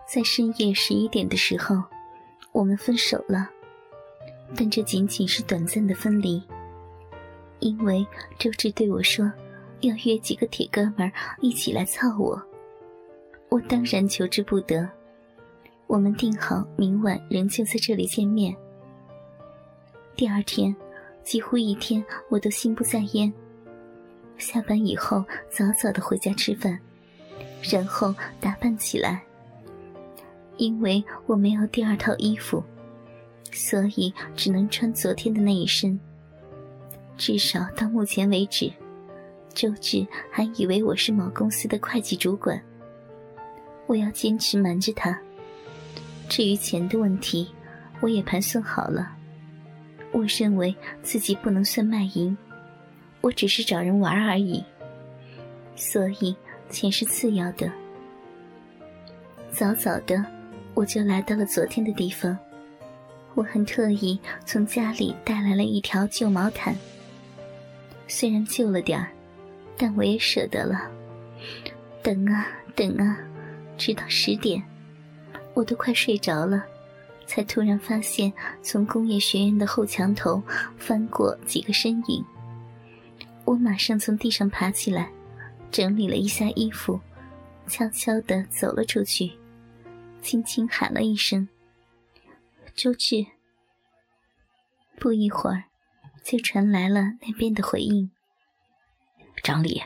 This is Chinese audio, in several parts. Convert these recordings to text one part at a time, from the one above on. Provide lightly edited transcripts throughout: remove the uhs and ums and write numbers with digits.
在深夜11点的时候，我们分手了，但这仅仅是短暂的分离。因为周志对我说要约几个铁哥们一起来操我，我当然求之不得。我们定好明晚仍旧在这里见面。第二天几乎一天我都心不在焉，下班以后早早地回家吃饭，然后打扮起来。因为我没有第二套衣服，所以只能穿昨天的那一身。至少到目前为止，周志还以为我是某公司的会计主管。我要坚持瞒着他。至于钱的问题，我也盘算好了。我认为自己不能算卖淫，我只是找人玩而已，所以钱是次要的。早早的我就来到了昨天的地方，我很特意从家里带来了一条旧毛毯。虽然旧了点儿，但我也舍得了。等啊等啊，直到10点，我都快睡着了，才突然发现从工业学院的后墙头翻过几个身影。我马上从地上爬起来，整理了一下衣服，悄悄地走了出去，轻轻喊了一声：周志。不一会儿就传来了那边的回应： 张丽。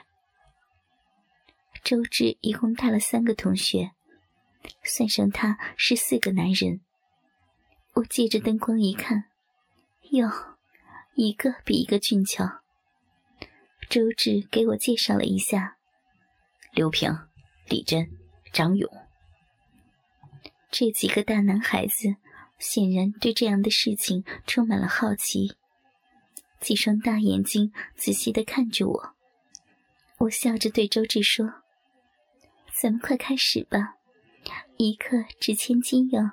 周志一共带了3个同学，算上他是4个男人。我借着灯光一看，哟，一个比一个俊俏。周志给我介绍了一下： 刘平、李真、张勇。 这几个大男孩子显然对这样的事情充满了好奇，几双大眼睛仔细地看着我。我笑着对周志说：咱们快开始吧，一刻值千金哟。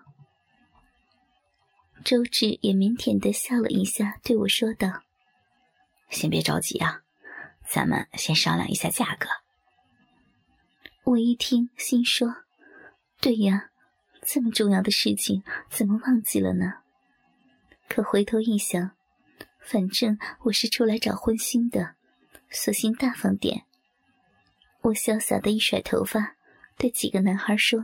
周志也腼腆地笑了一下，对我说道： 先别着急啊，咱们先商量一下价格。 我一听心说：对呀，这么重要的事情怎么忘记了呢？可回头一想，反正我是出来找荤腥的，索性大方点。我潇洒地一甩头发，对几个男孩说：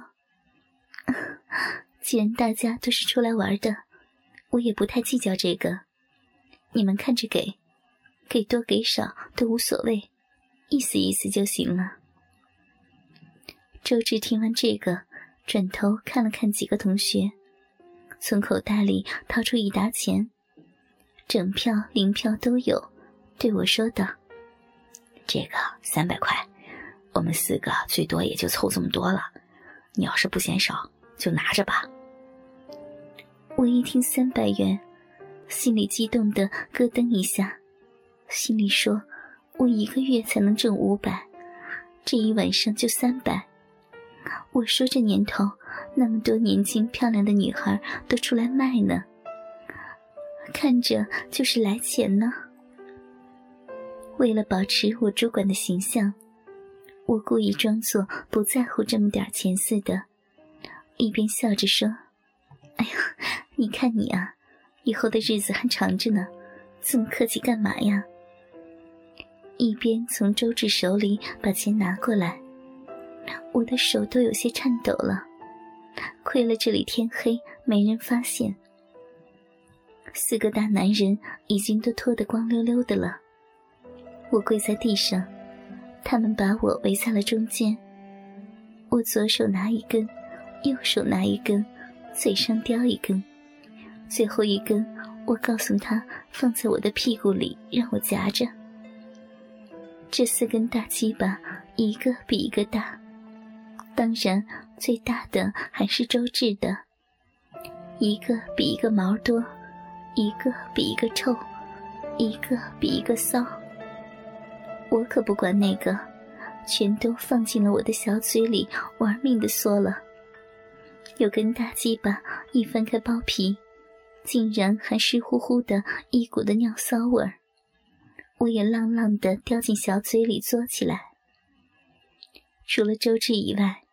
既然大家都是出来玩的，我也不太计较这个，你们看着给多给少都无所谓，意思意思就行了。周志听完这个，转头看了看几个同学，从口袋里掏出一沓钱，整票零票都有，对我说道： 这个300块，我们4个最多也就凑这么多了，你要是不嫌少就拿着吧。 我一听300元，心里激动的咯噔一下，心里说我1个月才能挣500，这一晚上就300。我说这年头那么多年轻漂亮的女孩都出来卖呢，看着就是来钱呢。为了保持我主管的形象，我故意装作不在乎这么点钱似的，一边笑着说：哎呀，你看你啊，以后的日子还长着呢，这么客气干嘛呀？一边从周志手里把钱拿过来，我的手都有些颤抖了，亏了这里天黑没人发现。4个大男人已经都脱得光溜溜的了，我跪在地上，他们把我围在了中间。我左手拿一根，右手拿一根，嘴上叼一根，最后一根我告诉他放在我的屁股里让我夹着。这4根大鸡巴一个比一个大，当然最大的还是周志的，一个比一个毛多，一个比一个臭，一个比一个骚。我可不管那个，全都放进了我的小嘴里，玩命地嗦了。有根大鸡巴一翻开包皮，竟然还湿乎乎的一股的尿骚味儿。我也浪浪地叼进小嘴里嘬起来。除了周志以外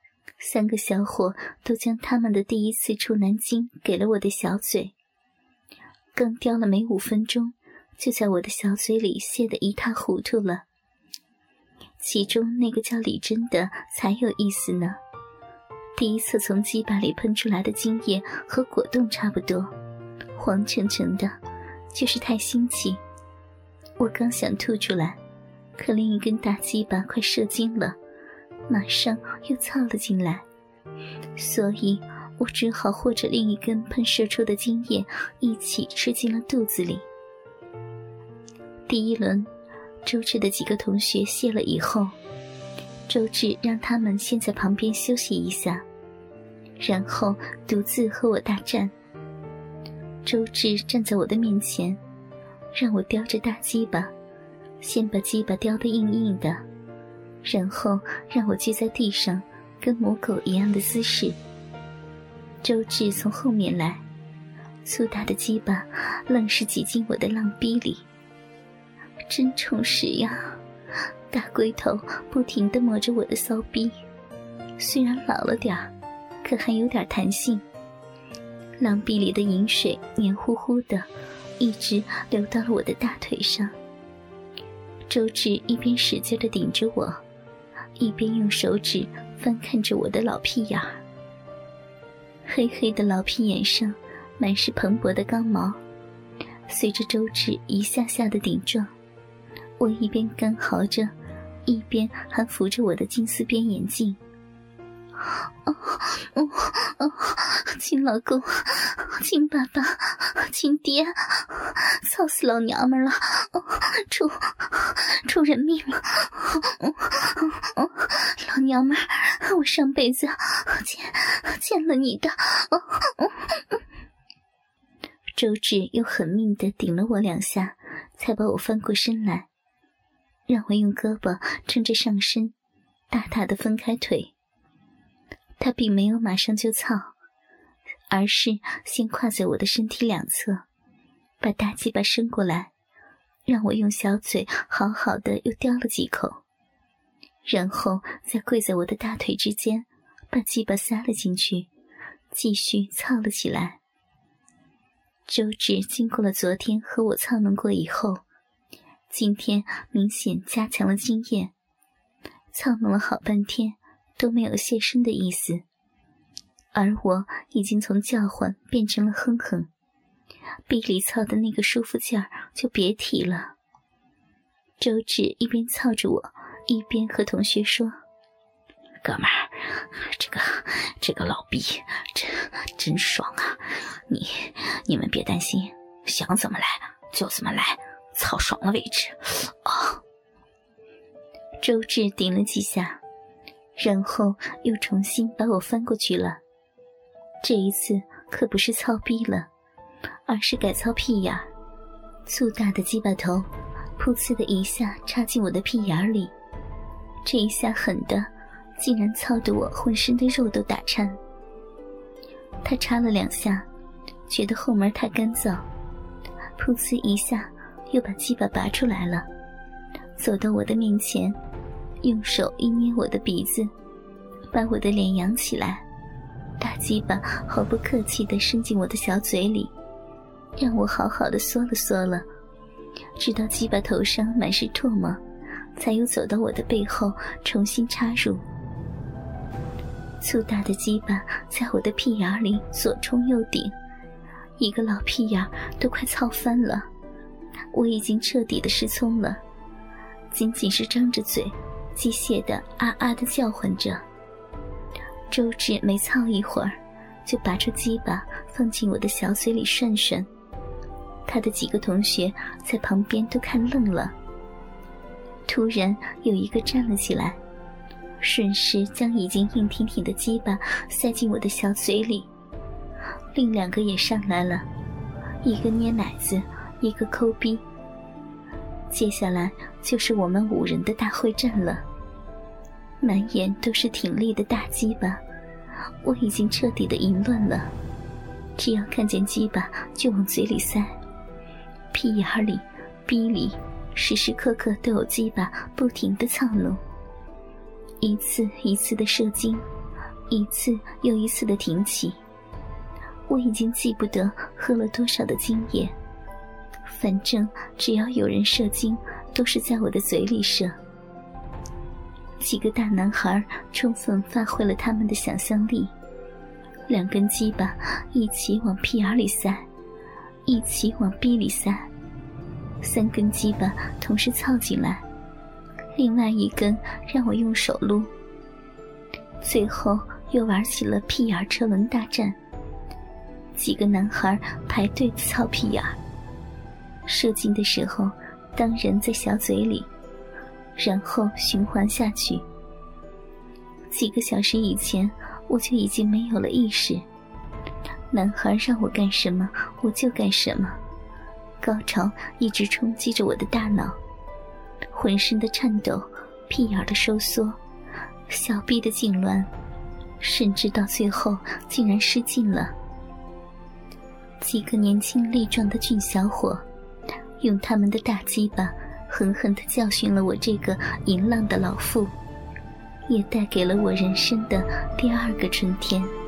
3个小伙都将他们的第一次处男经给了我的小嘴，刚叼了没5分钟，就在我的小嘴里泄得一塌糊涂了。其中那个叫李珍的才有意思呢，第一次从鸡巴里喷出来的精液和果冻差不多，黄澄澄的，就是太新奇。我刚想吐出来，可另一根大鸡巴快射精了，马上又操了进来，所以我只好和着另一根喷射出的精液一起吃进了肚子里。第一轮周志的几个同学谢了以后，周志让他们先在旁边休息一下，然后独自和我大战。周志站在我的面前，让我叼着大鸡巴，先把鸡巴叼得硬硬的，然后让我跪在地上跟母狗一样的姿势。周志从后面来，粗大的鸡巴愣是挤进我的浪逼里，真充实呀！大龟头不停地磨着我的骚逼，虽然老了点儿，可还有点弹性。浪逼里的饮水黏糊糊的，一直流到了我的大腿上。周志一边使劲地顶着我，一边用手指翻看着我的老屁眼儿。黑黑的老屁眼上满是蓬勃的刚毛，随着周志一下下的顶撞，我一边干嚎着，一边还扶着我的金丝边眼镜。亲老公，亲爸爸，亲爹，操死老娘们了，出人命了，老娘们，我上辈子欠了你的。周志又狠命地顶了我2下，才把我翻过身来，让我用胳膊撑着上身，大大的分开腿。他并没有马上就操，而是先跨在我的身体两侧，把大鸡巴伸过来，让我用小嘴好好的又叼了几口，然后再跪在我的大腿之间，把鸡巴塞了进去，继续操了起来。周志经过了昨天和我操弄过以后，今天明显加强了经验，操弄了好半天都没有泄身的意思，而我已经从叫唤变成了哼哼，逼里操的那个舒服劲儿就别提了。周志一边操着我，一边和同学说：“ 哥们儿，这个老逼真爽啊！你们别担心，想怎么来就怎么来，操爽了为止。” 周志顶了几下，然后又重新把我翻过去了。这一次可不是操逼了，而是改操屁眼。粗大的鸡巴头噗呲的一下插进我的屁眼里，这一下狠的竟然操得我浑身的肉都打颤。他插了2下，觉得后门太干燥，噗呲一下又把鸡巴拔出来了，走到我的面前，用手一捏我的鼻子，把我的脸扬起来，大鸡巴毫不客气地伸进我的小嘴里，让我好好的嗦了嗦了，直到鸡巴头上满是唾沫，才又走到我的背后重新插入。粗大的鸡巴在我的屁眼里左冲右顶，一个老屁眼都快操翻了。我已经彻底的失聪了，仅仅是张着嘴机械的啊啊的叫唤着。周志没操一会儿，就拔出鸡巴放进我的小嘴里涮涮。他的几个同学在旁边都看愣了。突然有一个站了起来，顺势将已经硬挺挺的鸡巴塞进我的小嘴里，另2个也上来了，一个捏奶子，一个抠逼。接下来就是我们5人的大会战了，满眼都是挺立的大鸡巴，我已经彻底的淫乱了，只要看见鸡巴就往嘴里塞，屁眼里逼里时时刻刻都有鸡巴不停的操弄，一次一次的射精， 一次又一次的挺起。我已经记不得喝了多少的精液，反正只要有人射精，都是在我的嘴里射。几个大男孩充分发挥了他们的想象力，2根鸡巴一起往屁眼里塞，一起往逼里塞，3根鸡巴同时凑进来，另外1根让我用手撸。最后又玩起了屁眼车轮大战，几个男孩排队操屁眼，射精的时候当然在小嘴里，然后循环下去。几个小时以前我就已经没有了意识，男孩让我干什么我就干什么，高潮一直冲击着我的大脑，浑身的颤抖，屁眼的收缩，小臂的痉挛，甚至到最后竟然失禁了。几个年轻力壮的俊小伙用他们的大鸡巴狠狠地教训了我这个淫浪的老妇，也带给了我人生的第2个春天。